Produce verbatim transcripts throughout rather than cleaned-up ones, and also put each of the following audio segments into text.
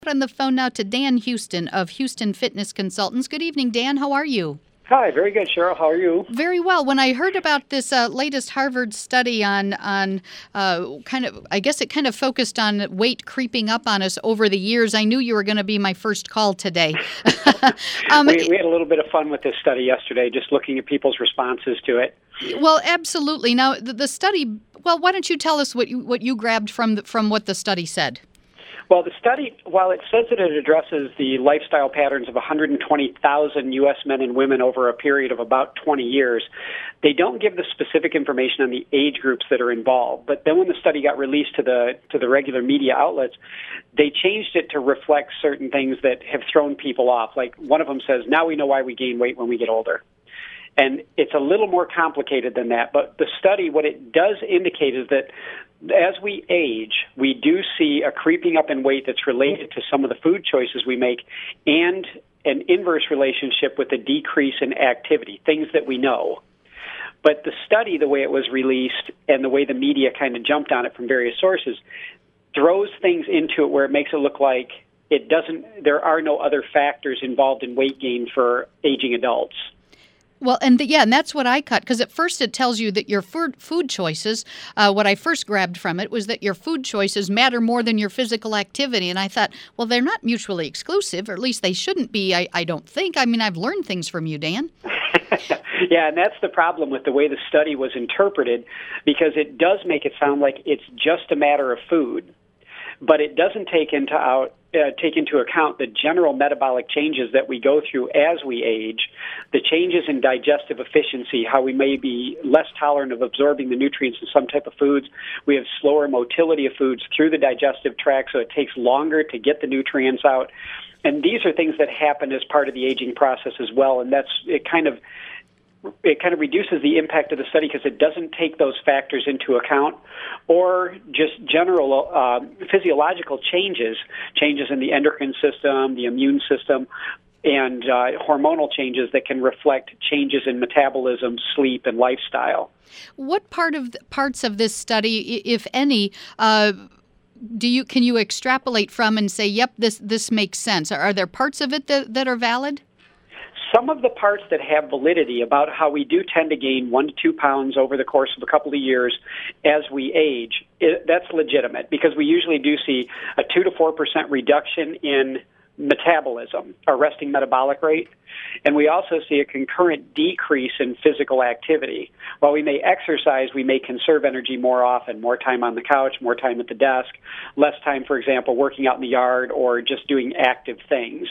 On the phone now to Dan Houston of Houston Fitness Consultants. Good evening, Dan. How are you? Hi, very good, Cheryl. How are you? Very well. When I heard about this uh, latest Harvard study on on uh, kind of, I guess it kind of focused on weight creeping up on us over the years, I knew you were going to be my first call today. um, we, we had a little bit of fun with this study yesterday, just looking at people's responses to it. Well, absolutely. Now, the, the study. Well, why don't you tell us what you what you grabbed from the, from what the study said? Well, the study, while it says that it addresses the lifestyle patterns of one hundred twenty thousand U S men and women over a period of about twenty years, they don't give the specific information on the age groups that are involved. But then when the study got released to the to the regular media outlets, they changed it to reflect certain things that have thrown people off. Like one of them says, now we know why we gain weight when we get older. And it's a little more complicated than that. But the study, what it does indicate is that as we age, we do see a creeping up in weight that's related to some of the food choices we make and an inverse relationship with a decrease in activity, things that we know. But the study, the way it was released and the way the media kind of jumped on it from various sources, throws things into it where it makes it look like it doesn't. There are no other factors involved in weight gain for aging adults. Well, and the, yeah, and that's what I cut, because at first it tells you that your food, food choices, uh, what I first grabbed from it was that your food choices matter more than your physical activity. And I thought, well, they're not mutually exclusive, or at least they shouldn't be, I, I don't think. I mean, I've learned things from you, Dan. Yeah, and that's the problem with the way the study was interpreted, because it does make it sound like it's just a matter of food, but it doesn't take into out Uh, take into account the general metabolic changes that we go through as we age, the changes in digestive efficiency, how we may be less tolerant of absorbing the nutrients in some type of foods. We have slower motility of foods through the digestive tract, so it takes longer to get the nutrients out. And these are things that happen as part of the aging process as well, and that's it kind of it kind of reduces the impact of the study because it doesn't take those factors into account, or just general uh, physiological changes, changes in the endocrine system, the immune system, and uh, hormonal changes that can reflect changes in metabolism, sleep, and lifestyle. What part of the, parts of this study, if any, uh, do you can you extrapolate from and say, yep, this this makes sense? Are, are there parts of it that, that are valid? Some of the parts that have validity about how we do tend to gain one to two pounds over the course of a couple of years as we age, it, that's legitimate, because we usually do see a two to four percent reduction in metabolism, our resting metabolic rate, and we also see a concurrent decrease in physical activity. While we may exercise, we may conserve energy more often, more time on the couch, more time at the desk, less time, for example, working out in the yard or just doing active things.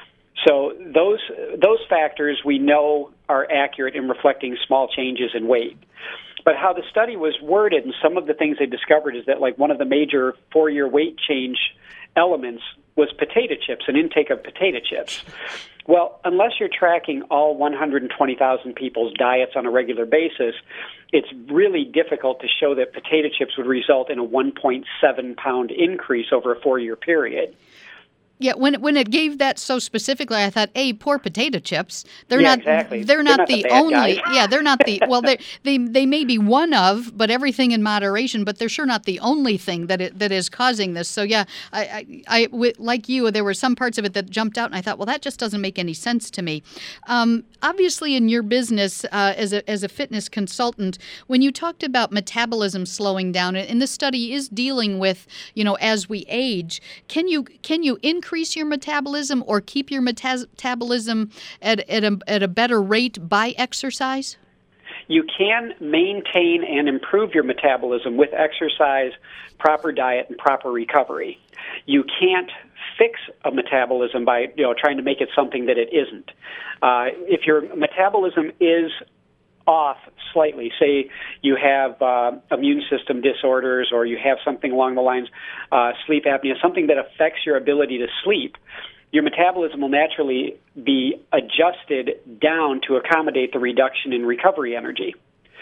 So those those factors we know are accurate in reflecting small changes in weight. But how the study was worded and some of the things they discovered is that, like, one of the major four-year weight change elements was potato chips, an intake of potato chips. Well, unless you're tracking all one hundred twenty thousand people's diets on a regular basis, it's really difficult to show that potato chips would result in a one point seven pound increase over a four-year period. Yeah, when when it gave that so specifically, I thought, "Hey, poor potato chips. They're yeah, not. Exactly. They're, they're not, not the, the only. guys. Yeah, they're not the. Well, they they they may be one of, but everything in moderation. But they're sure not the only thing that it, that is causing this. So yeah, I, I, I w- like you, there were some parts of it that jumped out, and I thought, well, that just doesn't make any sense to me. Um, obviously, in your business uh, as a as a fitness consultant, when you talked about metabolism slowing down, and this study is dealing with, you know, as we age, can you can you increase your metabolism? Or keep your metabolism at, at, a, at a better rate by exercise? You can maintain and improve your metabolism with exercise, proper diet, and proper recovery. You can't fix a metabolism by, you know, trying to make it something that it isn't. Uh, if your metabolism is off slightly, say you have uh, immune system disorders, or you have something along the lines, uh, sleep apnea, something that affects your ability to sleep, your metabolism will naturally be adjusted down to accommodate the reduction in recovery energy.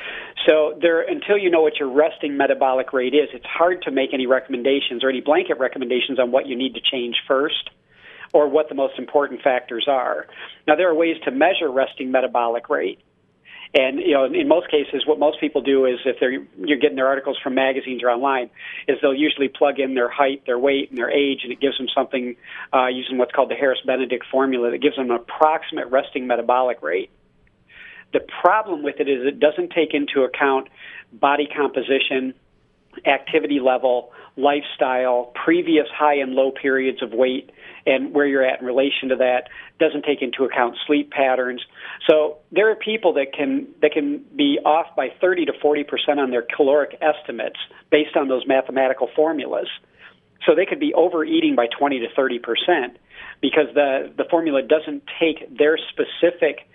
So there, until you know what your resting metabolic rate is, it's hard to make any recommendations or any blanket recommendations on what you need to change first or what the most important factors are. Now, there are ways to measure resting metabolic rate. And you know, in most cases, what most people do is, if they're you're getting their articles from magazines or online, is they'll usually plug in their height, their weight, and their age, and it gives them something uh, using what's called the Harris-Benedict formula that gives them an approximate resting metabolic rate. The problem with it is it doesn't take into account body composition, activity level, lifestyle, previous high and low periods of weight, and where you're at in relation to that. Doesn't take into account sleep patterns. So there are people that can that can be off by thirty to forty percent on their caloric estimates based on those mathematical formulas. So they could be overeating by twenty to thirty percent because the, the formula doesn't take their specific,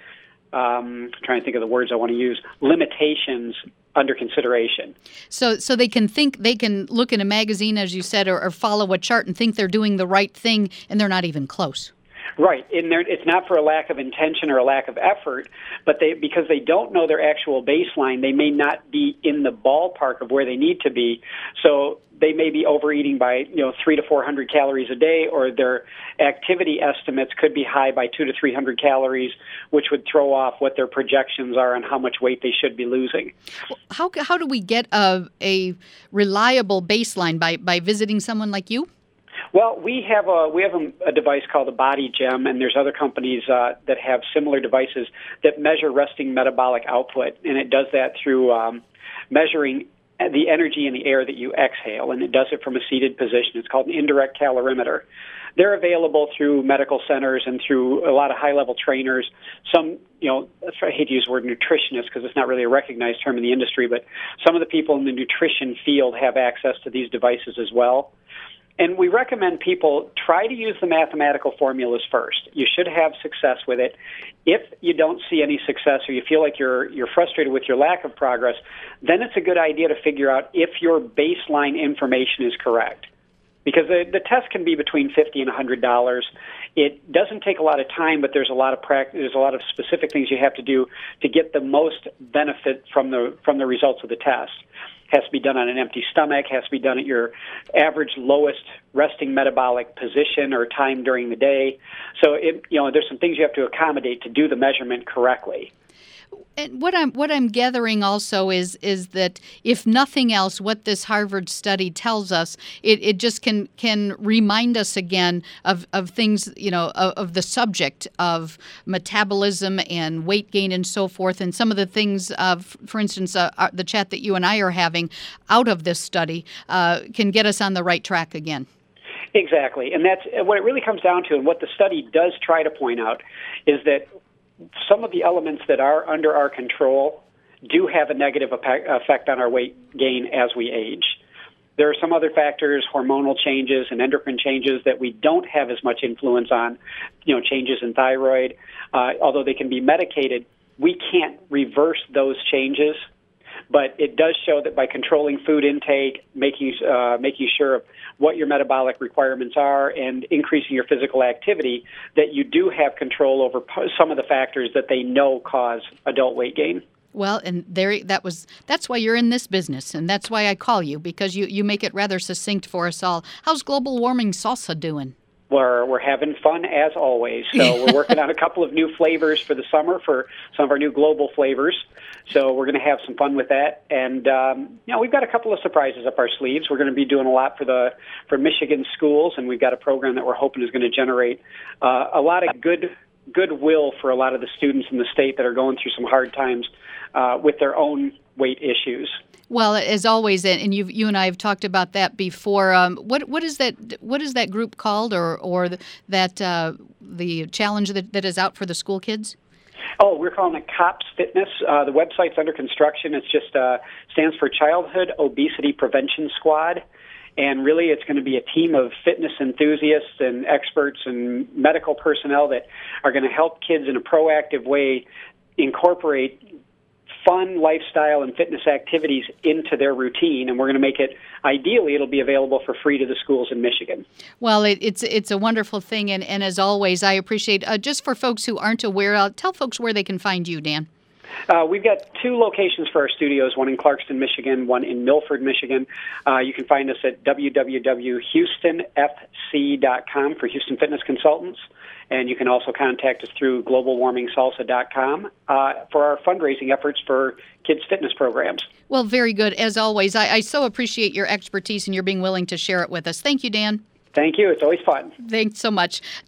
um, I'm trying to think of the words I want to use, limitations under consideration. So so they can think, they can look in a magazine, as you said, or, or follow a chart and think they're doing the right thing, and they're not even close. Right. And it's not for a lack of intention or a lack of effort, but they because they don't know their actual baseline, they may not be in the ballpark of where they need to be. So they may be overeating by, you know, three to four hundred calories a day, or their activity estimates could be high by two to three hundred calories, which would throw off what their projections are on how much weight they should be losing. How how do we get a a reliable baseline by by visiting someone like you? Well, we have a we have a, a device called a Body Gem, and there's other companies uh, that have similar devices that measure resting metabolic output, and it does that through um, measuring the energy in the air that you exhale, and it does it from a seated position. It's called an indirect calorimeter. They're available through medical centers and through a lot of high-level trainers. Some, you know, I hate to use the word nutritionist because it's not really a recognized term in the industry, but some of the people in the nutrition field have access to these devices as well. And we recommend people try to use the mathematical formulas first. You should have success with it. If you don't see any success or you feel like you're you're frustrated with your lack of progress, then it's a good idea to figure out if your baseline information is correct. Because the, the test can be between fifty dollars and one hundred dollars. It doesn't take a lot of time, but there's a lot of practice, there's a lot of specific things you have to do to get the most benefit from the from the results of the test. Has to be done on an empty stomach, has to be done at your average lowest resting metabolic position or time during the day. So, it, you know, there's some things you have to accommodate to do the measurement correctly. And what I'm what I'm gathering also is is that if nothing else, what this Harvard study tells us, it, it just can can remind us again of, of things, you know, of, of the subject of metabolism and weight gain and so forth, and some of the things of, for instance, uh, uh, the chat that you and I are having out of this study uh, can get us on the right track again. Exactly, and that's what it really comes down to, and what the study does try to point out is that some of the elements that are under our control do have a negative effect on our weight gain as we age. There are some other factors, hormonal changes and endocrine changes, that we don't have as much influence on, you know, changes in thyroid. Uh, although they can be medicated, we can't reverse those changes. But it does show that by controlling food intake, making uh, making sure of what your metabolic requirements are, and increasing your physical activity, that you do have control over some of the factors that they know cause adult weight gain. Well, and there that was that's why you're in this business, and that's why I call you, because you, you make it rather succinct for us all. How's global warming salsa doing? We're, we're having fun as always. So we're working on a couple of new flavors for the summer for some of our new global flavors. So we're going to have some fun with that. And, um, you know, we've got a couple of surprises up our sleeves. We're going to be doing a lot for the for Michigan schools, and we've got a program that we're hoping is going to generate uh, a lot of good goodwill for a lot of the students in the state that are going through some hard times uh, with their own weight issues. Well, as always, and you you and I have talked about that before. Um, what what is that? What is that group called, or or the, that uh, the challenge that, that is out for the school kids? Oh, we're calling it COPS Fitness. Uh, the website's under construction. It's just uh, stands for Childhood Obesity Prevention Squad. And really, it's going to be a team of fitness enthusiasts and experts and medical personnel that are going to help kids in a proactive way incorporate fun lifestyle and fitness activities into their routine, and we're going to make it, ideally, it'll be available for free to the schools in Michigan. Well, it, it's it's a wonderful thing, and, and as always, I appreciate, uh, just for folks who aren't aware, uh, tell folks where they can find you, Dan. Uh, we've got two locations for our studios, one in Clarkston, Michigan, one in Milford, Michigan. Uh, you can find us at w w w dot houston f c dot com for Houston Fitness Consultants. And you can also contact us through global warming salsa dot com uh, for our fundraising efforts for kids' fitness programs. Well, very good. As always, I, I so appreciate your expertise and your being willing to share it with us. Thank you, Dan. Thank you. It's always fun. Thanks so much.